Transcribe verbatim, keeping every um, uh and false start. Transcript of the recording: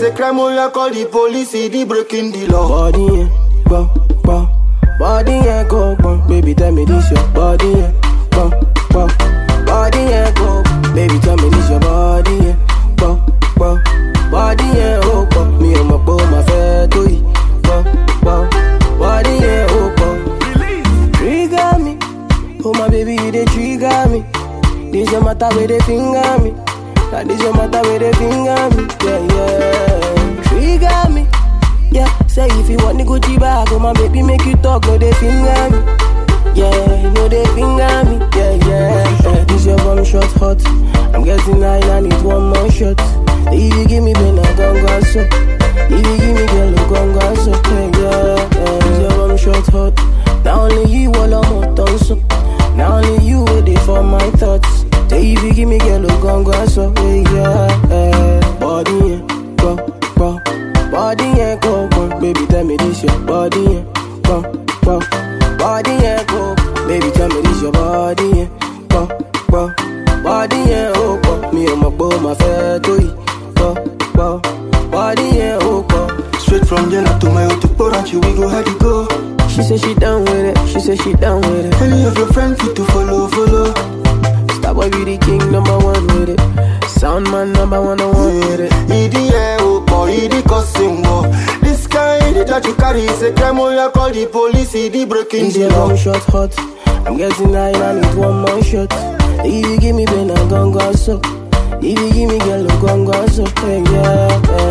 say crime, oh yeah, call the police, he the breaking the law. Body, yeah, go, go. Body, yeah, go, go. Baby, tell me this your body, yeah, go, go. Body, yeah, go. Baby, tell me this your body, yeah, go, go. Body, yeah, oh, go. Me and my boy, my fair to you, go, go. Body, yeah, oh, go. Trigger me, oh my baby, you dey trigger me. This your matter where they finger me. Like this your matter where they finger me. Yeah, yeah. Trigger me. Yeah, say if you want the Gucci bag, oh my baby make you talk, no they finger me. Yeah, no they finger me. Yeah, yeah, yeah. This your one shot hot. I'm getting high, I need one more shot. If you give me pain, I gon' go so. If you give me girl, I gon' go so. Yeah, yeah, yeah. This your one shot hot. Now only you all I'm on tongue so. Now only you waiting for my thoughts. Say if you give me girl, I gon' go so. Yeah, yeah. Body, yeah, go, go. Body, yeah, go, go. Baby, tell me this your body, yeah, go, go. Body, yeah, go. Baby, tell me this your body, yeah, go, go. Body, yeah, oh, go. Me and my boy, my fair to you, go, go. Body, yeah, oh, go. Straight from Jena to my auto Poranchi, we go how to go. She say she down with it, she say she down with it. Any of your friends fit to follow, follow. Star boy be the king, number one with it. Sound man, number one, I one with it. He the air, oh boy, he the cussing, oh. This guy, the judge you carry, say crime, oh yeah, call the police, he the breaking This the your law. one shot hot. I'm getting high, I need one more shot. If you give me pain, I gon' go so. If you give me girl, I gon' go so. Yeah, yeah.